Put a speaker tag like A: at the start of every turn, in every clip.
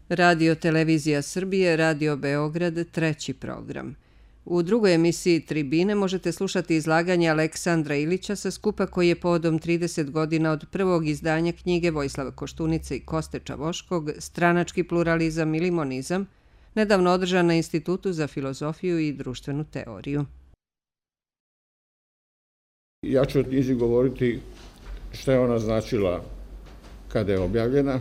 A: Radio Televizija Srbije, Radio Beograd, treći program. U drugoj emisiji Tribine možete slušati izlaganje Aleksandra Ilića sa skupa koji je povodom 30 godina od prvog izdanja knjige Vojislava Koštunice i Koste Čavoškog Stranački pluralizam i limonizam, nedavno održan na Institutu za filozofiju i društvenu teoriju.
B: Ja ću o knjizi govoriti šta je ona značila kada je objavljena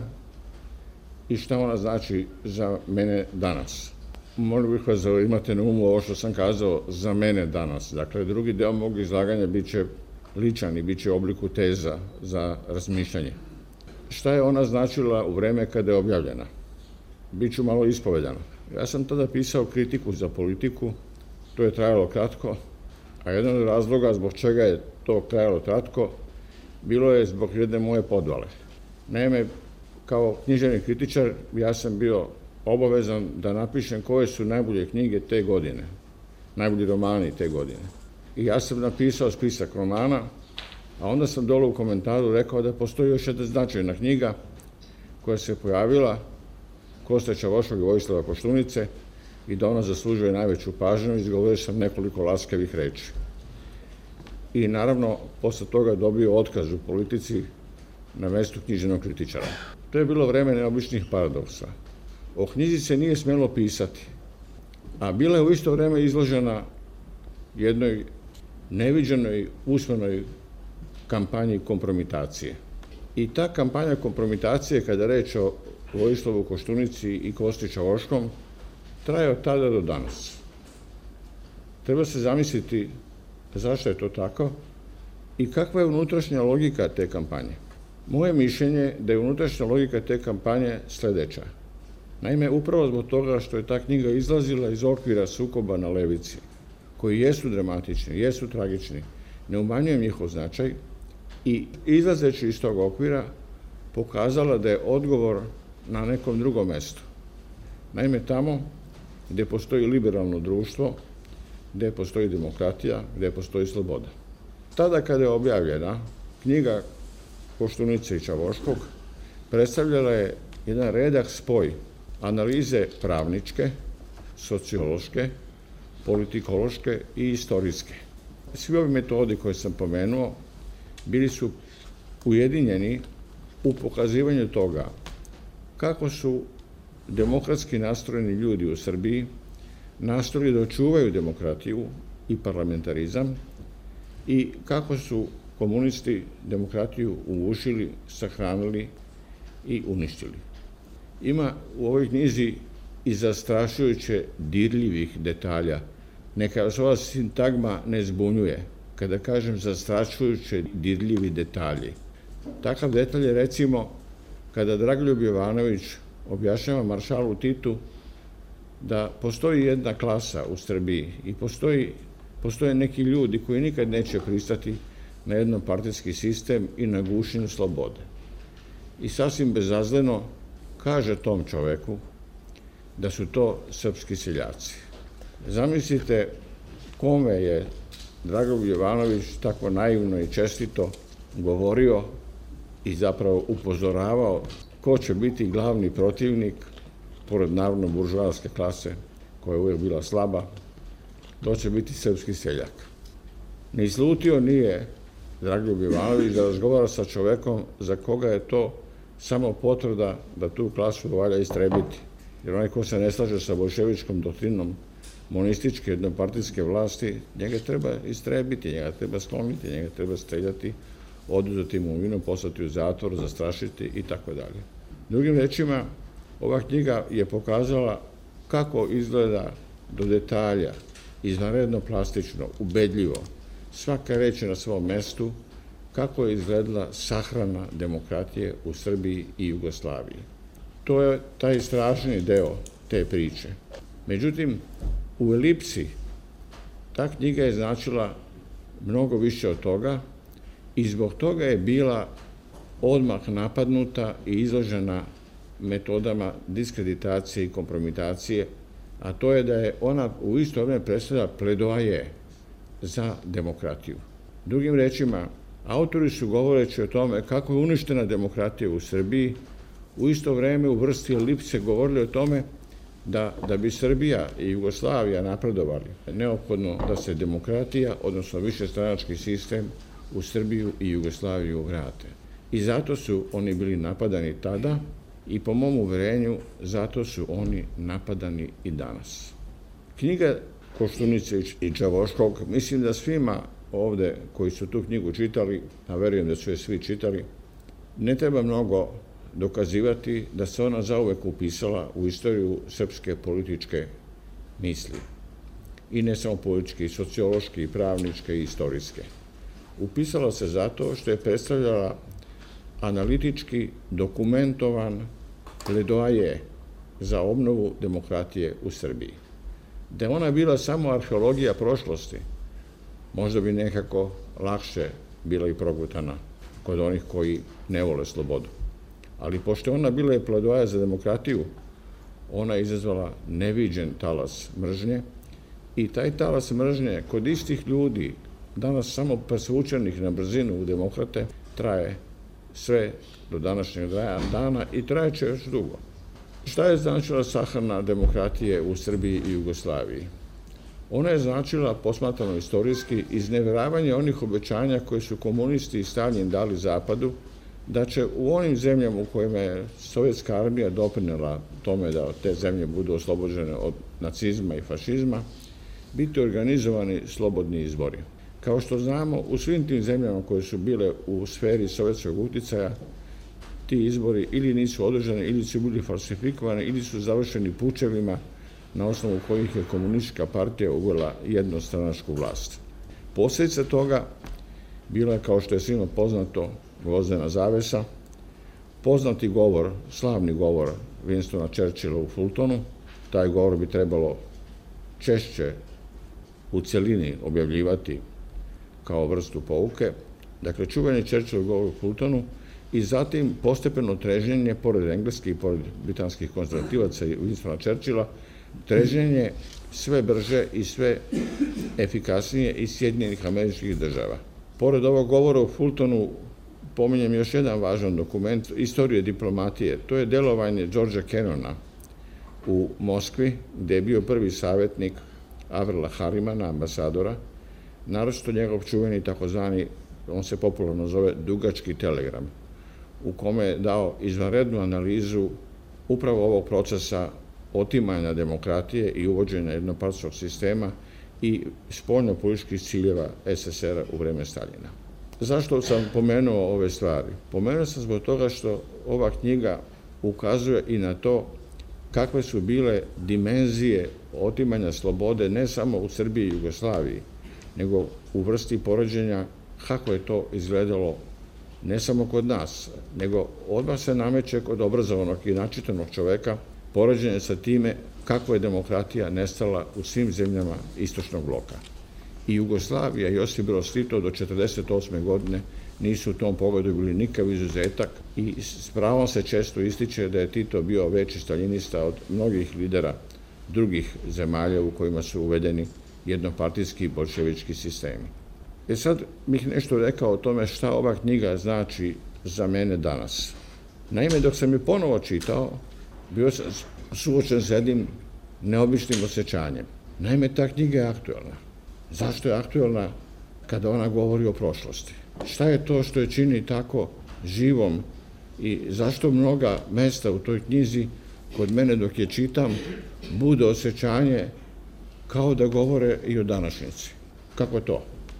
B: i šta ona znači za mene danas. Molim bih vas da imate na umu ovo što sam kazao za mene danas. Dakle, drugi deo mog izlaganja bit će ličan i bit će u obliku teza za razmišljanje. Šta je ona značila u vreme kada je objavljena? Biću malo ispovedan. Ja sam tada pisao kritiku za politiku, to je trajalo kratko, a jedan od razloga zbog čega je to trajalo kratko bilo je zbog jedne moje podvale. Naime, kao književni kritičar ja sam bio obavezan da napišem koje su najbolje knjige te godine, najbolji romani te godine. I ja sam napisao spisak romana, a onda sam dole u komentaru rekao da postoji još jedna značajna knjiga koja se pojavila, Koste Čavoškog i Vojislava Koštunice, i da ona zaslužuje najveću pažnju, izgovorio sam nekoliko laskavih reči. I naravno, posle toga dobio otkaz u politici na mestu književnog kritičara. To je bilo vreme neobičnih paradoksa. O knjizi se nije smelo pisati, a bila je u isto vreme izložena jednoj neviđenoj usmenoj kampanji kompromitacije. I ta kampanja kompromitacije, kada je reč o Vojislavu Koštunici i Kosti Čavoškom, traje od tada do danas. Treba se zamisliti zašto je to tako i kakva je unutrašnja logika te kampanje. Moje mišljenje je da je unutrašnja logika te kampanje sledeća. Naime, upravo zbog toga što je ta knjiga izlazila iz okvira sukoba na levici, koji jesu dramatični, jesu tragični, ne umanjujem njihov značaj, i izlazeći iz tog okvira pokazala da je odgovor na nekom drugom mestu. Naime, tamo gde postoji liberalno društvo, gde postoji demokratija, gde postoji sloboda. Tada kada je objavljena knjiga Koštunice i Čavoškog, predstavljala je jedan redak spoj analize pravničke, sociološke, politikološke i istorijske. Svi ovi metodi koje sam pomenuo bili su ujedinjeni u pokazivanju toga kako su demokratski nastrojeni ljudi u Srbiji nastojali da očuvaju demokratiju i parlamentarizam i kako su komunisti demokratiju ugušili, sahranili i uništili. Ima u ovoj knjizi i zastrašujuće dirljivih detalja. Neka vas ova sintagma ne zbunjuje kada kažem zastrašujuće dirljivi detalji. Takav detalj je recimo kada Dragoljub Jovanović objašnjava maršalu Titu da postoji jedna klasa u Srbiji i postoje neki ljudi koji nikad neće pristati na jednopartijski sistem i na gušenju slobode. I sasvim bezazleno kaže tom čoveku da su to srpski seljaci. Zamislite kome je Dragoljub Jovanović tako naivno i čestito govorio i zapravo upozoravao ko će biti glavni protivnik, pored naravno buržoaske klase, koja je uvijek bila slaba, to će biti srpski seljak. Ne izlutio nije Dragoljub Jovanović da razgovara sa čovekom za koga je to samo potvrda da tu klasu valja istrebiti. Jer onaj ko se ne slaže sa bolševičkom doktrinom monističke jednopartijske vlasti, njega treba istrebiti, njega treba skloniti, njega treba streljati, oduzeti imovinu, poslati u zatvor, zastrašiti i tako dalje. Drugim rečima, ova knjiga je pokazala kako izgleda do detalja, izvanredno plastično, ubedljivo, svaka reč na svom mestu, kako je izgledala sahrana demokratije u Srbiji i Jugoslaviji. To je taj strašni deo te priče. Međutim, u elipsi ta knjiga je značila mnogo više od toga i zbog toga je bila odmah napadnuta i izložena metodama diskreditacije i kompromitacije, a to je da je ona u isto vreme predstavlja pledoaje za demokratiju. Drugim rečima, autori su govoreći o tome kako je uništena demokratija u Srbiji, U isto vreme u vrsti elipse govorili o tome da bi Srbija i Jugoslavija napredovali, neophodno da se demokratija, odnosno višestranački sistem u Srbiju i Jugoslaviju vrate. I zato su oni bili napadani tada i po mom uverenju zato su oni napadani i danas. Knjiga Koštunice i Čavoškog, mislim da svima ovde koji su tu knjigu čitali, a verujem da su je svi čitali, ne treba mnogo dokazivati da se ona zauvek upisala u istoriju srpske političke misli. I ne samo političke, i sociološke, i pravničke, i istorijske. Upisala se zato što je predstavljala analitički dokumentovan pledoaje za obnovu demokratije u Srbiji. Da je ona bila samo arheologija prošlosti, možda bi nekako lakše bila i progutana kod onih koji ne vole slobodu. Ali pošto ona bila je pledoaja za demokratiju, ona je izazvala neviđen talas mržnje i taj talas mržnje kod istih ljudi, danas samo presvučenih na brzinu u demokrate, traje sve do današnjeg dana i trajeće još dugo. Šta je značila sahrana demokratije u Srbiji i Jugoslaviji? Ona je značila, posmatrano istorijski, izneveravanje onih obećanja koje su komunisti i Stalin dali Zapadu, da će u onim zemljama u kojima je sovjetska armija doprinela tome da te zemlje budu oslobođene od nacizma i fašizma, biti organizovani slobodni izbori. Kao što znamo, u svim tim zemljama koje su bile u sferi sovjetskog uticaja, ti izbori ili nisu održani, ili su bili falsifikovani, ili su završeni pučevima na osnovu kojih je komunistička partija uvela jednostranačku vlast. Posljedica toga bila je, kao što je svima poznato, gvozdena zavesa, poznati govor, slavni govor Winstona Churchilla u Fultonu. Taj govor bi trebalo češće u celini objavljivati kao vrstu pouke. Dakle, čuveni Churchillov govor u Fultonu i zatim postepeno treženje, pored engleskih i pored britanskih konzervativaca i Winstona Churchilla, treženje sve brže i sve efikasnije iz Sjedinjenih Američkih Država. Pored ovog govora u Fultonu, pominjem još jedan važan dokument istorije diplomatije. To je delovanje Georgea Kennona u Moskvi, gde je bio prvi savjetnik Avrila Harimana, ambasadora, naročito njegov čuveni takozvani, on se popularno zove dugački telegram, u kome je dao izvanrednu analizu upravo ovog procesa otimanja demokratije i uvođenja jednopartijskog sistema i spoljno-političkih ciljeva SSR-a u vreme Staljina. Zašto sam pomenuo ove stvari? Pomenuo sam zbog toga što ova knjiga ukazuje i na to kakve su bile dimenzije otimanja slobode ne samo u Srbiji i Jugoslaviji, nego u vrsti poređenja kako je to izgledalo ne samo kod nas, nego odmah se nameće kod obrazovanog i načitanog čoveka poređenje sa time kako je demokratija nestala u svim zemljama istočnog bloka. I Jugoslavija i Josip Broz Tito do 1948. godine nisu u tom pogledu bili nikav izuzetak i s pravom se često ističe da je Tito bio veći staljinista od mnogih lidera drugih zemalja u kojima su uvedeni jednopartijski bolševički sistemi. Sad bih nešto rekao o tome šta ova knjiga znači za mene danas. Naime, dok sam je ponovo čitao, bio sam suočen s jednim neobičnim osjećanjem. Naime, ta knjiga je aktuelna. Zašto je aktuelna kada ona govori o prošlosti? Šta je to što je čini tako živom i zašto mnoga mesta u toj knjizi kod mene dok je čitam bude osjećanje kao da govore i o današnjici? Kako to?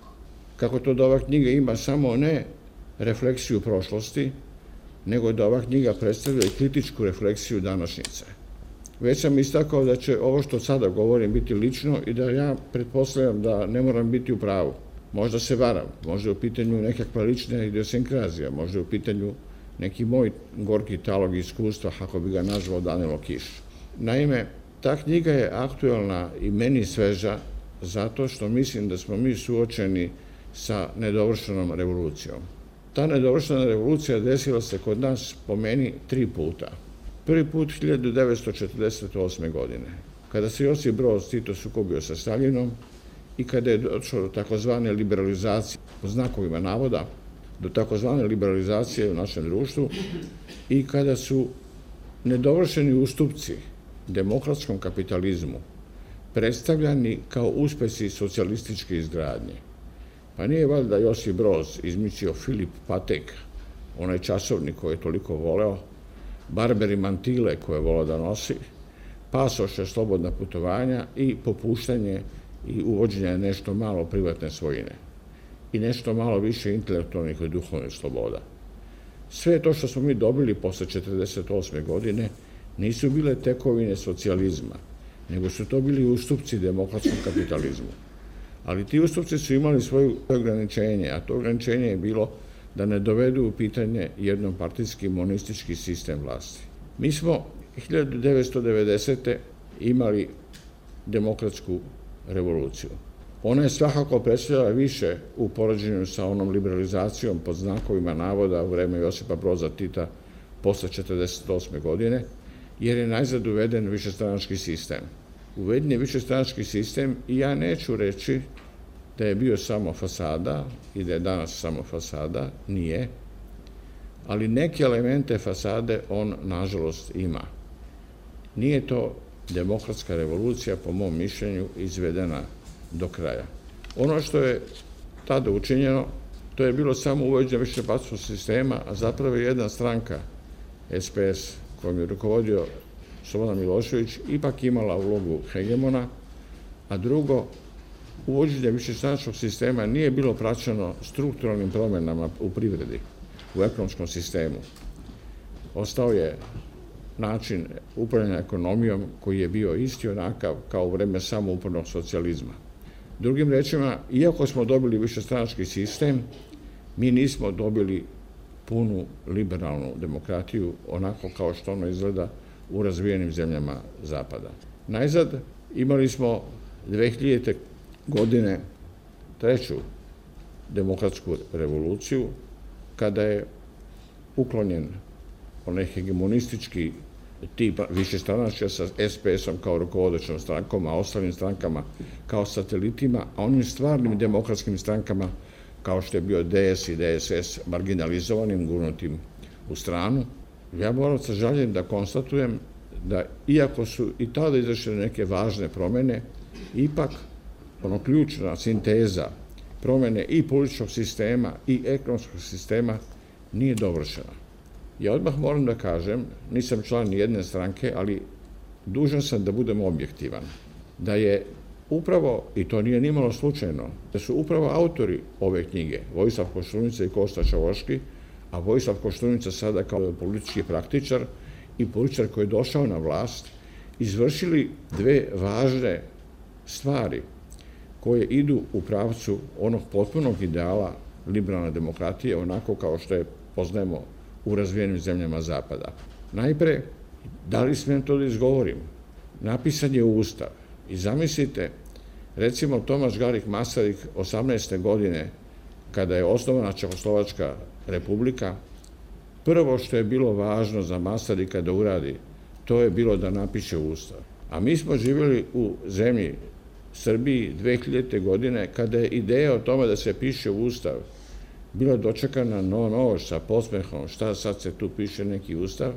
B: Kako to da ova knjiga ima samo ne refleksiju prošlosti, nego da ova knjiga predstavlja i kritičku refleksiju današnjice. Već sam istakao da će ovo što sada govorim biti lično i da ja pretpostavljam da ne moram biti u pravu. Možda se varam, možda je u pitanju nekakva lična idiosinkrazija, možda je u pitanju neki moj gorki talog iskustva, kako bi ga nazvao Danilo Kiš. Naime, ta knjiga je aktuelna i meni sveža zato što mislim da smo mi suočeni sa nedovršenom revolucijom. Ta nedovršena revolucija desila se kod nas po meni 3 puta. Prvi put 1948. godine, kada se Josip Broz Tito sukobio sa Staljinom i kada je došlo do takozvane liberalizacije, po znakovima navoda, do takozvane liberalizacije u našem društvu i kada su nedovršeni ustupci demokratskom kapitalizmu predstavljani kao uspesi socijalističke izgradnje. Pa nije valjda Josip Broz izmislio Filip Patek, onaj časovnik koji je toliko voleo, Barberi mantile koje je voleo da nosi, pasoše, slobodna putovanja i popuštanje i uvođenje nešto malo privatne svojine i nešto malo više intelektualnih i duhovnih sloboda. Sve to što smo mi dobili posle 1948. godine nisu bile tekovine socijalizma, nego su to bili ustupci demokratskom kapitalizmu. Ali ti ustupci su imali svoje ograničenje, a to ograničenje je bilo da ne dovedu u pitanje jednopartijski monistički sistem vlasti. Mi smo 1990. imali demokratsku revoluciju. Ona je svakako predstavljala više u poređenju sa onom liberalizacijom pod znakovima navoda u vreme Josipa Broza Tita posle 1948. godine, jer je najzad uveden višestranački sistem. Uveden je višestranački sistem i ja neću reći da je bio samo fasada i da je danas samo fasada, nije, ali neke elemente fasade on, nažalost, ima. Nije to demokratska revolucija, po mom mišljenju, izvedena do kraja. Ono što je tada učinjeno, to je bilo samo uvođenje višepartijskog sistema, a zapravo je jedna stranka, SPS, kojom je rukovodio Slobodan Milošević, ipak imala ulogu hegemona, a drugo, uvođenje višestranačkog sistema nije bilo praćeno strukturalnim promenama u privredi, u ekonomskom sistemu. Ostao je način upravljanja ekonomijom koji je bio isti onakav kao u vreme samoupravnog socijalizma. Drugim rečima, iako smo dobili višestranački sistem, mi nismo dobili punu liberalnu demokratiju onako kao što ono izgleda u razvijenim zemljama Zapada. Najzad imali smo 2000. godine treću demokratsku revoluciju, kada je uklonjen onaj hegemonistički tip višestranačja sa SPS-om kao rukovodećom strankom, a ostalim strankama kao satelitima, a onim stvarnim demokratskim strankama kao što je bio DS i DSS marginalizovanim, gurnutim u stranu. Ja moram sa žaljenjem da konstatujem da, iako su i tada izvršene neke važne promene, ipak ono ključna sinteza promene i političkog sistema i ekonomskog sistema nije dovršena. Ja odmah moram da kažem, nisam član ni jedne stranke, ali dužan sam da budem objektivan, da je upravo, i to nije nimalo slučajno, da su upravo autori ove knjige, Vojislav Koštunica i Kosta Čavoški, a Vojislav Koštunica sada kao politički praktičar i političar koji je došao na vlast, izvršili dve važne stvari koje idu u pravcu onog potpunog ideala liberalne demokratije, onako kao što je poznajemo u razvijenim zemljama Zapada. Najpre, da li smijem to da izgovorim? Napisan je Ustav. I zamislite, recimo Tomaš Garik Masaryk 18. godine, kada je osnovana Čehoslovačka republika, prvo što je bilo važno za Masarika da uradi, to je bilo da napiše Ustav. A mi smo živjeli u zemlji Srbiji 2000. godine, kada je ideja o tome da se piše Ustav bila dočekana nož sa podsmehom, šta sad se tu piše neki Ustav,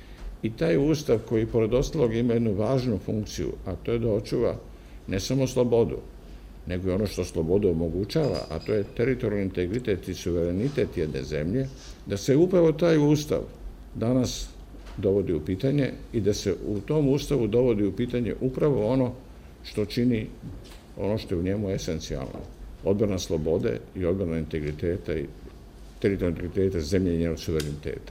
B: i taj Ustav koji pored ostalog ima jednu važnu funkciju, a to je da očuva ne samo slobodu, nego i ono što slobodu omogućava, a to je teritorijalni integritet i suverenitet jedne zemlje, da se upravo taj Ustav danas dovodi u pitanje i da se u tom Ustavu dovodi u pitanje upravo ono što čini ono što je u njemu esencijalno. Odbrana slobode i odbrana integriteta i teritorijalnog integriteta zemlje i njenog suvereniteta.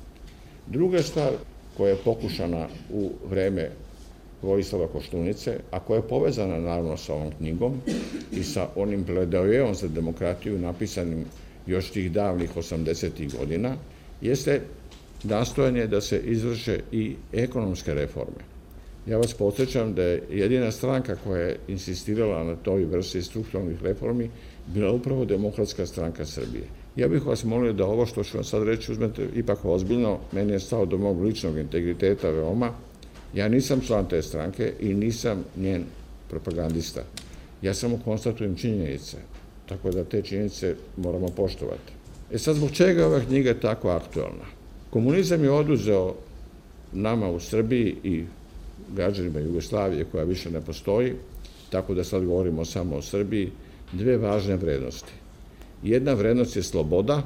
B: Druga stvar koja je pokušana u vreme Vojislava Koštunice, a koja je povezana naravno sa ovom knjigom i sa onim pledoajeom za demokratiju napisanim još tih davnih 80. godina, jeste nastojanje da se izvrše i ekonomske reforme. Ja vas podsjećam da je jedina stranka koja je insistirala na toj vrsti strukturalnih reformi bila upravo Demokratska stranka Srbije. Ja bih vas molio da ovo što ću vam sad reći uzmete ipak ozbiljno, meni je stao do mog ličnog integriteta veoma. Ja nisam član te stranke i nisam njen propagandista. Ja samo konstatujem činjenice, tako da te činjenice moramo poštovati. Sad, zbog čega je ova knjiga tako aktualna? Komunizam je oduzeo nama u Srbiji i građanima Jugoslavije, koja više ne postoji, tako da sad govorimo samo o Srbiji, dve važne vrednosti. Jedna vrednost je sloboda,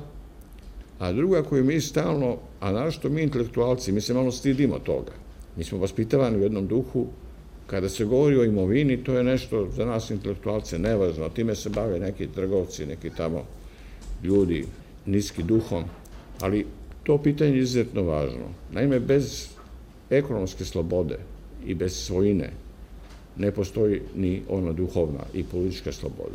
B: a druga koju mi stalno, a naročito mi intelektualci, mi se malo stidimo toga. Mi smo vaspitavani u jednom duhu, kada se govori o imovini, to je nešto za nas intelektualce nevažno, time se bave neki trgovci, neki tamo ljudi niski duhom, ali to pitanje je izuzetno važno. Naime, bez ekonomske slobode i bez svojine ne postoji ni ona duhovna i politička sloboda.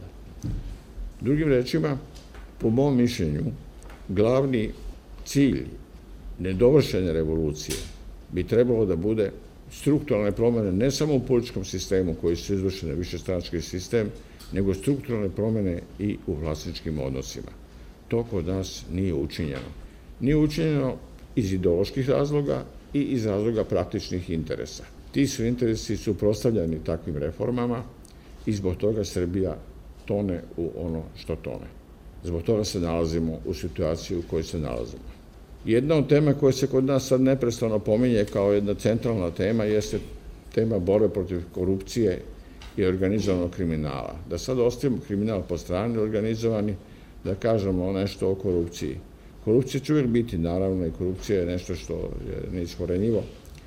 B: Drugim rečima, po mom mišljenju, glavni cilj nedovršene revolucije bi trebalo da bude strukturalne promene ne samo u političkom sistemu koji su izvršene višestranački sistem, nego strukturalne promene i u vlasničkim odnosima. To kod nas nije učinjeno. Nije učinjeno iz ideoloških razloga i iz razloga praktičnih interesa. Ti su interesi suprotstavljeni takvim reformama i zbog toga Srbija tone u ono što tone. Zbog toga se nalazimo u situaciji u kojoj se nalazimo. Jedna od tema koja se kod nas sad neprestano pominje kao jedna centralna tema jeste tema borbe protiv korupcije i organizovanog kriminala. Da sad ostavimo kriminal po strani organizovani, da kažemo nešto o korupciji. Korupcija će uvijek biti, naravno, i korupcija je nešto što je neiskorenjivo,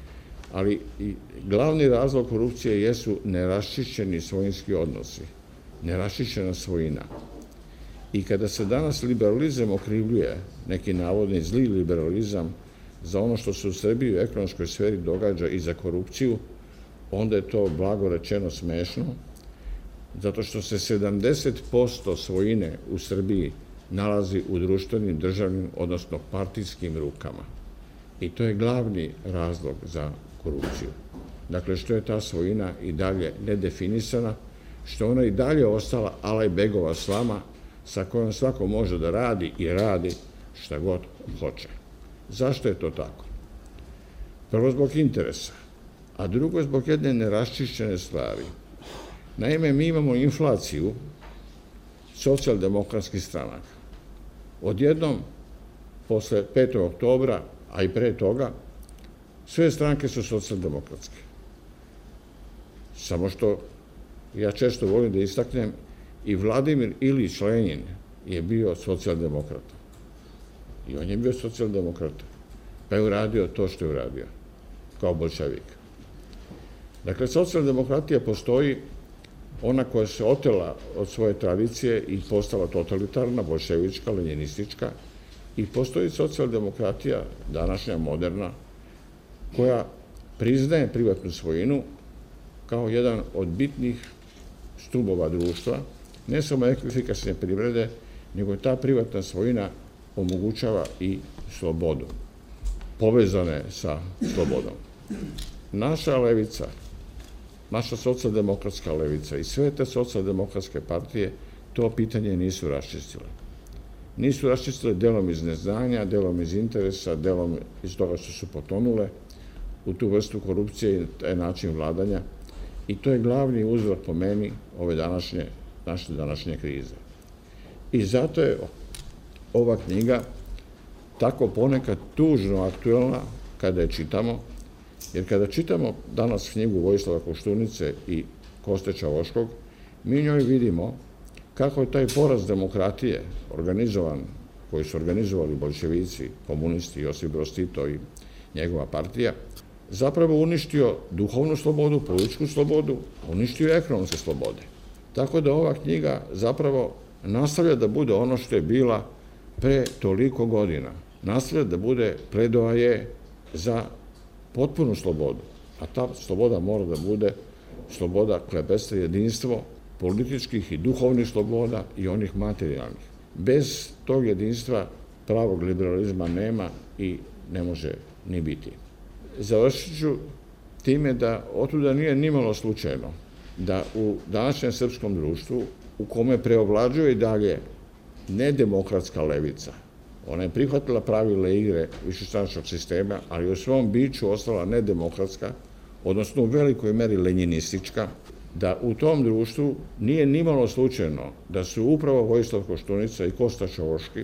B: ali i glavni razlog korupcije jesu neraščišćeni svojinski odnosi, neraščišćena svojina. I kada se danas liberalizam okrivljuje, neki navodni zli liberalizam, za ono što se u Srbiji u ekonomskoj sferi događa i za korupciju, onda je to blago rečeno smešno, zato što se 70% svojine u Srbiji nalazi u društvenim, državnim, odnosno partijskim rukama. I to je glavni razlog za korupciju. Dakle, što je ta svojina i dalje nedefinisana, što ona i dalje ostala alaj-begova slama sa kojom svako može da radi i radi šta god hoće. Zašto je to tako? Prvo zbog interesa, a drugo zbog jedne neraščišćene stvari. Naime, mi imamo inflaciju socijaldemokratskih stranaka. Odjednom, posle 5. oktobra, a i pre toga, sve stranke su socijaldemokratske. Samo što ja često volim da istaknem, i Vladimir Ilić Lenjin je bio socijaldemokrata. I on je bio socijaldemokrata. Pa je uradio to što je uradio, kao boljševik. Dakle, socijaldemokratija postoji, ona koja se otela od svoje tradicije i postala totalitarna, boljševička, lenjinistička, i postoji socijaldemokratija, današnja, moderna, koja priznaje privatnu svojinu kao jedan od bitnih stubova društva, ne samo efikasne privrede, nego ta privatna svojina omogućava i slobodu, povezane sa slobodom. Naša levica, naša socijaldemokratska levica i sve te socijaldemokratske partije to pitanje nisu raščistile. Nisu raščistile delom iz neznanja, delom iz interesa, delom iz toga što su potonule u tu vrstu korupcije i taj način vladanja. I to je glavni uzrok po meni ove naše današnje krize. I zato je ova knjiga tako ponekad tužno aktuelna kada je čitamo, jer kada čitamo danas knjigu Vojislava Koštunice i Koste Čavoškog, mi u njoj vidimo kako je taj poraz demokratije organizovan, koji su organizovali boljševici, komunisti, Josip Broz Tito i njegova partija, zapravo uništio duhovnu slobodu, političku slobodu, uništio ekonomske slobode. Tako da ova knjiga zapravo nastavlja da bude ono što je bila pre toliko godina. Nastavlja da bude pledoaje za potpunu slobodu, a ta sloboda mora da bude sloboda koja predstavlja jedinstvo političkih i duhovnih sloboda i onih materijalnih. Bez tog jedinstva pravog liberalizma nema i ne može ni biti. Završit ću time da otuda nije nimalo slučajno da u današnjem srpskom društvu, u kome preovlađuje i dalje nedemokratska levica, ona je prihvatila pravila igre višestranačkog sistema, ali u svom biću ostala nedemokratska, odnosno u velikoj meri lenjinistička, da u tom društvu nije nimalo slučajno da su upravo Vojislav Koštunica i Kosta Čavoški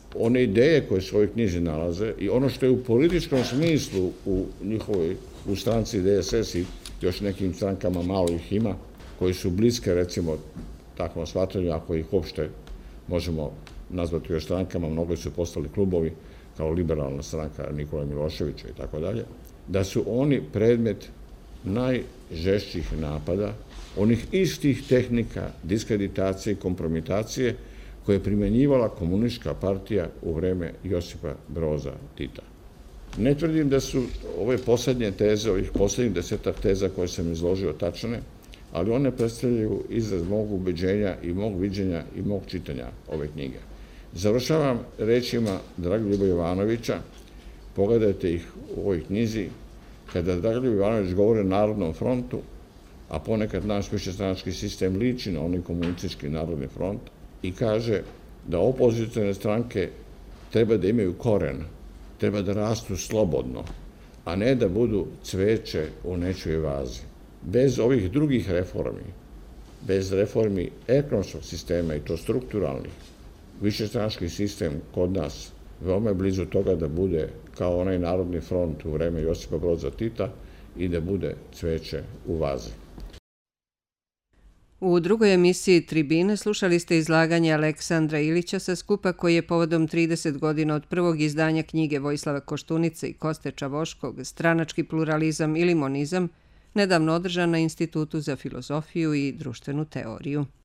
B: one ideje koje se u ovoj knjizi nalaze i ono što je u političkom smislu u stranci DSS i još nekim strankama malo ih ima, koji su bliske, recimo, takvom shvatanju, ako ih uopšte možemo nazvati još strankama, mnogo su postali klubovi, kao liberalna stranka Nikole Miloševića i tako dalje, da su oni predmet najžešćih napada, onih istih tehnika diskreditacije i kompromitacije koje je primjenjivala komunistička partija u vreme Josipa Broza Tita. Ne tvrdim da su ove poslednje teze, ovih poslednjih 10 teza koje sam izložio tačne, ali one predstavljaju izraz mog ubeđenja i mog viđenja i mog čitanja ove knjige. Završavam rečima Dragoljuba Jovanovića, pogledajte ih u ovoj knjizi, kada Dragoljub Jovanović govori o Narodnom frontu, a ponekad naš višestranački sistem liči na onaj komunistički Narodni front, i kaže da opozicione stranke treba da imaju koren, treba da rastu slobodno, a ne da budu cveće u nečoj vazi. Bez ovih drugih reformi, bez reformi ekonomskog sistema i to strukturalnih, višestranački sistem kod nas veoma je blizu toga da bude kao onaj Narodni front u vreme Josipa Broza Tita i da bude cveće u vazi.
A: U drugoj emisiji Tribine slušali ste izlaganje Aleksandra Ilića sa skupa koji je povodom 30 godina od prvog izdanja knjige Vojislava Koštunice i Koste Čavoškog Stranački pluralizam ili monizam nedavno održan na Institutu za filozofiju i društvenu teoriju.